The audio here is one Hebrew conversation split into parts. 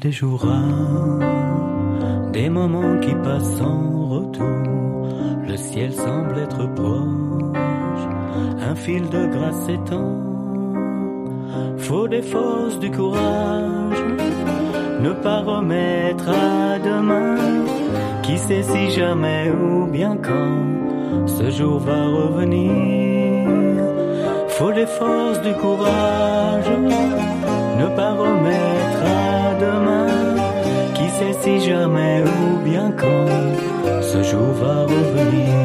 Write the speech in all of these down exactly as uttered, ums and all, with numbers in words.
des jours rares, des moments qui passent sans retour. Le ciel semble être proche, un fil de grâce s'étend. Faut des forces, du courage, ne pas remettre à demain. Qui sait si jamais ou bien quand ce jour va revenir. Faut des forces, du courage, ne pas remettre à demain. Qui sait si jamais ou bien quand ce jour va revenir.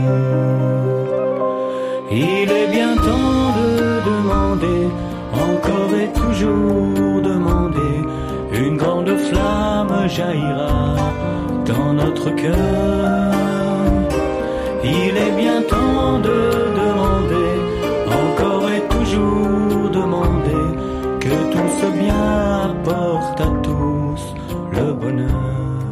Il est bien temps de demander, encore et toujours demander. Une grande flamme jaillira dans notre cœur. Il est bien temps de demander, encore et toujours demander, que tout ce bien apporte à tous le bonheur.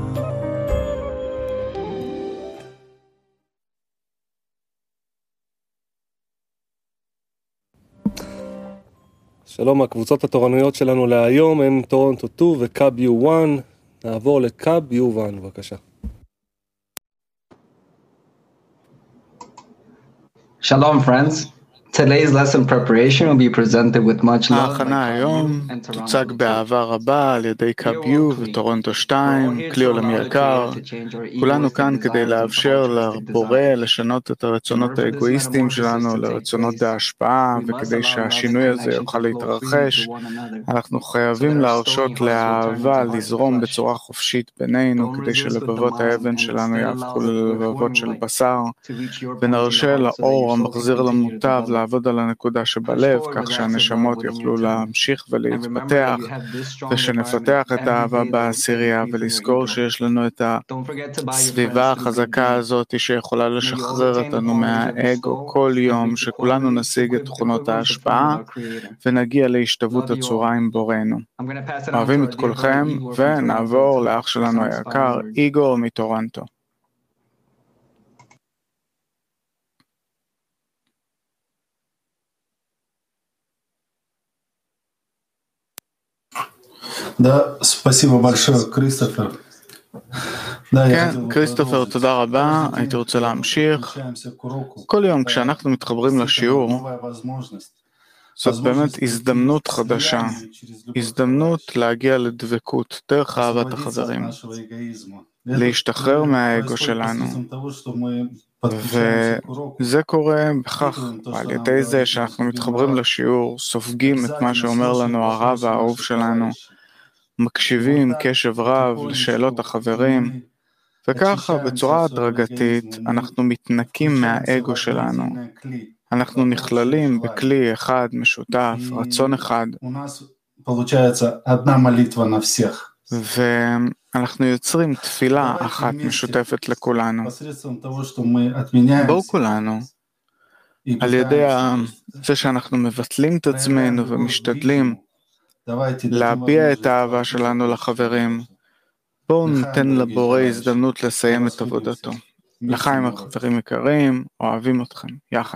שלום, הקבוצות התורנויות שלנו להיום הם טורונטו שתיים וקאב יו אחת. נעבור לקאב יו אחת, בבקשה. Shalom, friends. Today's lesson preparation will be presented with much love. ההכנה היום תוצג באהבה רבה על ידי קאב יו וטורונטו שתיים, כלי עולמי יקר. כולנו כאן כדי לאפשר לבורא לשנות את הרצונות האגואיסטיים שלנו לרצונות ההשפעה, וכדי שהשינוי הזה יוכל להתרחש, אנחנו חייבים להרשות לאהבה לזרום בצורה חופשית בינינו, כדי שלבבות האבן שלנו יהפכו ללבבות של בשר, ונרשה לאור המחזיר למוטב לעבוד על הנקודה שבלב, כך שהנשמות יוכלו להמשיך ולהתפתח, ושנפתח את האהבה בעשירייה, ולזכור שיש לנו את הסביבה החזקה הזאת שיכולה לשחרר אותנו מהאגו כל יום, שכולנו נשיג את תכונות ההשפעה ונגיע להשתוות הצורה עם בורנו. אוהבים את כולכם, ונעבור לאח שלנו היקר איגור מטורונטו. Да, спасибо большое, Кристофер. כן, כריסטופר, תודה רבה. הייתי רוצה להמשיך. כל יום כשאנחנו מתחברים לשיעור, זאת באמת הזדמנות חדשה, הזדמנות להגיע לדבקות דרך אהבת החברים, להשתחרר מהאגו שלנו, וזה קורה בכך, על ידי זה שאנחנו מתחברים לשיעור, סופגים את מה שאומר לנו הרב האהוב שלנו, מקשיבים קשב רב לשאלות החברים, וככה בצורה הדרגתית אנחנו מתנקים מהאגו שלנו. אנחנו נכללים בכלי אחד משותף, רצון אחד. ואנחנו יוצרים תפילה אחת משותפת לכולנו. בואו כולנו, על ידי זה שאנחנו מבטלים את עצמנו ומשתדלים להביע את האהבה שלנו לחברים, בואו ניתן לבורא הזדמנות לסיים את עבודתו. לחיים החברים יקרים, אוהבים אתכם, יחד.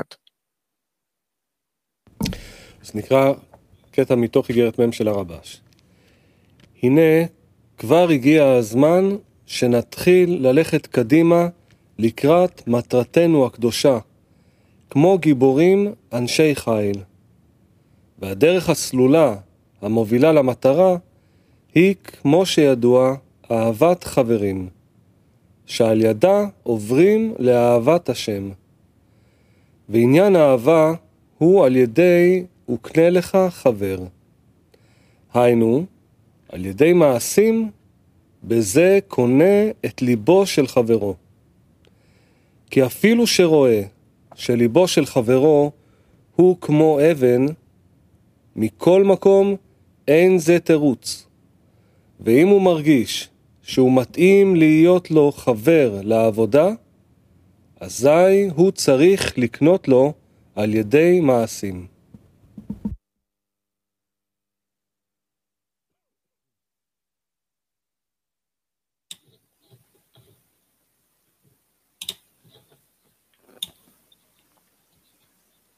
אז נקרא קטע מתוך איגרת מ' של הרבש. הנה, כבר הגיע הזמן שנתחיל ללכת קדימה לקראת מטרתנו הקדושה, כמו גיבורים אנשי חיל. והדרך הסלולה המובילה למטרה היא, כמו שידוע, אהבת חברים, שעל ידה עוברים לאהבת השם. ועניין האהבה הוא על ידי וקנה לך חבר. היינו, על ידי מעשים, בזה קונה את ליבו של חברו. כי אפילו שרואה שליבו של חברו הוא כמו אבן, מכל מקום אין זה תירוץ. ואם הוא מרגיש שהוא מתאים להיות לו חבר לעבודה, אזי הוא צריך לקנות לו על ידי מעשים.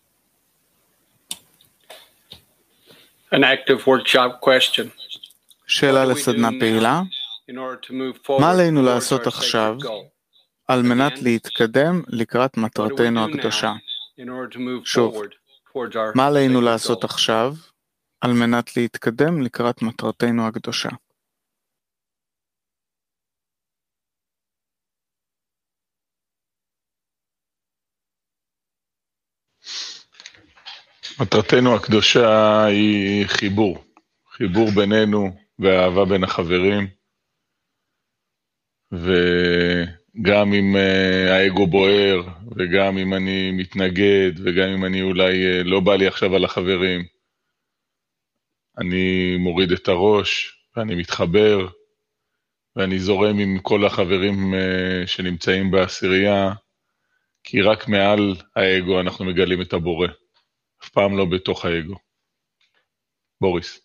An active workshop question. שאלה לסדנה פעילה. מה עלינו לעשות עכשיו על מנת להתקדם לקראת מטרתנו הקדושה? שוב, מה עלינו לעשות עכשיו על מנת להתקדם לקראת מטרתנו הקדושה? מטרתנו הקדושה היא חיבור, חיבור בינינו ואהבה בין החברים, וגם אם האגו בוער, וגם אם אני מתנגד, וגם אם אני אולי לא בא לי עכשיו על החברים, אני מוריד את הראש, ואני מתחבר, ואני זורם עם כל החברים שנמצאים בעשירייה, כי רק מעל האגו אנחנו מגלים את הבורא. אף פעם לא בתוך האגו. בוריס.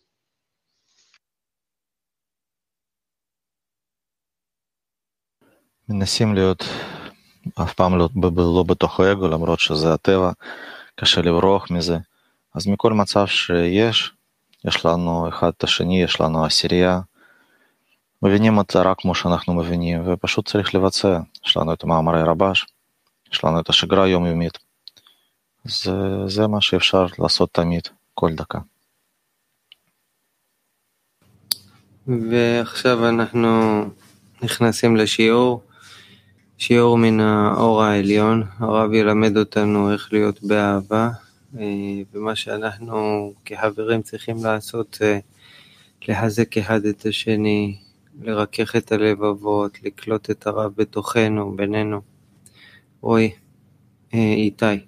מנסים להיות אף פעם לא, לא בתוך האגו, למרות שזה הטבע, קשה לברוח מזה. אז מכל מצב שיש, יש לנו אחד את השני, יש לנו עשירייה, מבינים את זה רק כמו שאנחנו מבינים, ופשוט צריך לבצע. יש לנו את מאמרי רבש, יש לנו את השגרה היומיומית. זה, זה מה שאפשר לעשות תמיד, כל דקה. ועכשיו אנחנו נכנסים לשיעור, שיעור מן האור העליון. הרב ילמד אותנו איך להיות באהבה, ומה שאנחנו כחברים צריכים לעשות זה לחזק אחד את השני, לרכך את הלבבות, לקלוט את הרב בתוכנו, בינינו. רועי, איתי.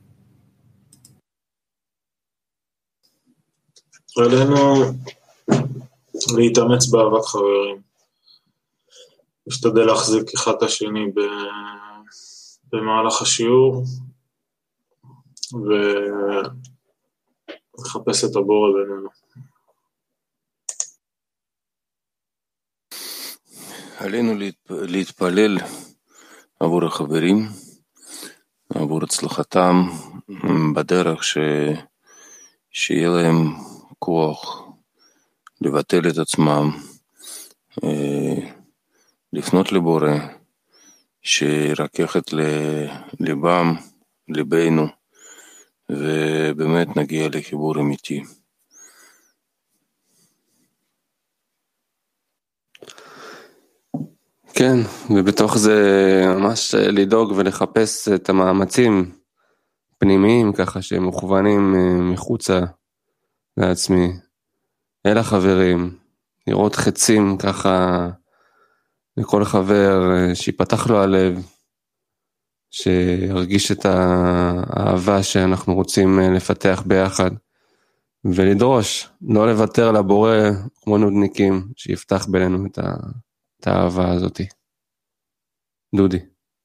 עלינו להתאמץ באהבת חברים, להשתדל להחזיק אחד את השני במהלך השיעור ולחפש את הבורא בינינו. עלינו להתפלל עבור החברים, עבור הצלחתם בדרך ש... שיהיה להם כוח לבטל את עצמם, לפנות לבורא, שירכך את ליבם, ליבנו, ובאמת נגיע לחיבור אמיתי. כן, ובתוך זה ממש לדאוג ולחפש את המאמצים פנימיים, ככה שהם מוכוונים מחוצה לעצמי, אל החברים, לראות חצים ככה לכל חבר, שיפתח לו הלב, שירגיש את האהבה שאנחנו רוצים לפתח ביחד, ולדרוש, לא לוותר לבורא כמו נודניקים, שיפתח בינינו את, ה, את האהבה הזאת. דודי.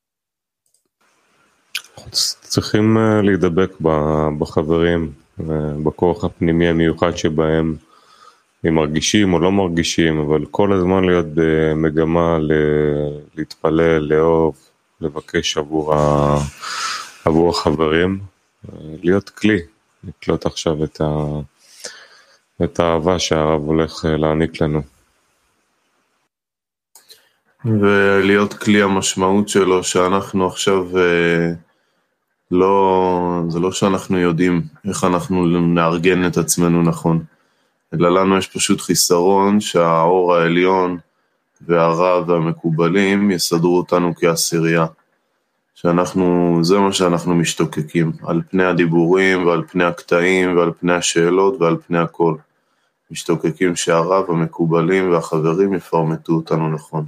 צריכים להידבק בחברים, בכוח הפנימי המיוחד שבהם, אם מרגישים או לא מרגישים, אבל כל הזמן להיות במגמה להתפלל, לאהוב, לבקש עבור, ה... עבור החברים, להיות כלי, לקלוט עכשיו את, ה... את האהבה שהרב הולך להעניק לנו. ולהיות כלי המשמעות שלו, שאנחנו עכשיו, לא, זה לא שאנחנו יודעים איך אנחנו נארגן את עצמנו נכון, אלא לנו יש פשוט חיסרון שהאור העליון והרב והמקובלים יסדרו אותנו כעשירייה. שאנחנו, זה מה שאנחנו משתוקקים, על פני הדיבורים ועל פני הקטעים ועל פני השאלות ועל פני הכל. משתוקקים שהרב, המקובלים והחברים יפרמטו אותנו נכון.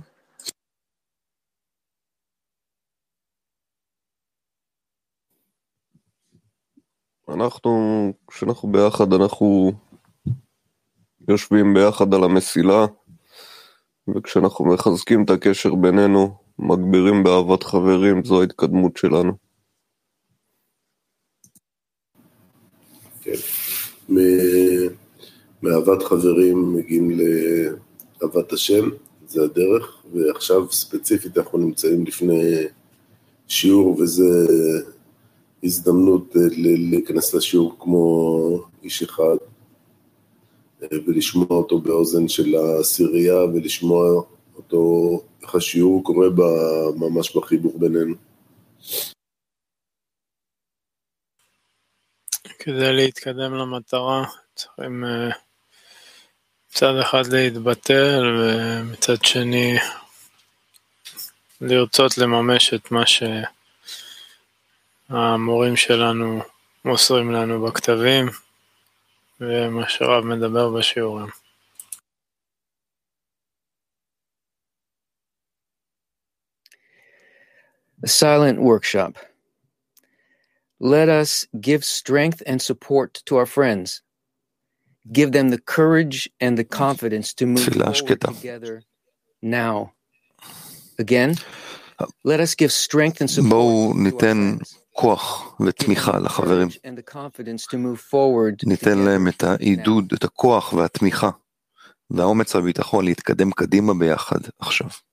אנחנו, כשאנחנו ביחד, אנחנו יושבים ביחד על המסילה, וכשאנחנו מחזקים את הקשר בינינו, מגבירים באהבת חברים, זו ההתקדמות שלנו. כן, מאהבת חברים מגיעים לאהבת השם, זה הדרך, ועכשיו ספציפית אנחנו נמצאים לפני שיעור, וזה הזדמנות להיכנס לשיעור כמו איש אחד, ולשמוע אותו באוזן של העשירייה, ולשמוע אותו, איך השיעור קורה ממש בחיבור בינינו. כדי להתקדם למטרה, צריכים מצד אחד להתבטל, ומצד שני לרצות לממש את מה שהמורים שלנו מוסרים לנו בכתבים, ומה שרב מדבר בשיעורים. A silent workshop. Let us give strength and support to our friends. Give them the courage and the confidence to move forward together now. Again, let us give strength and support בואו ניתן כוח ותמיכה לחברים. ניתן להם את העידוד, את הכוח והתמיכה, והאומץ והביטחון להתקדם קדימה ביחד עכשיו.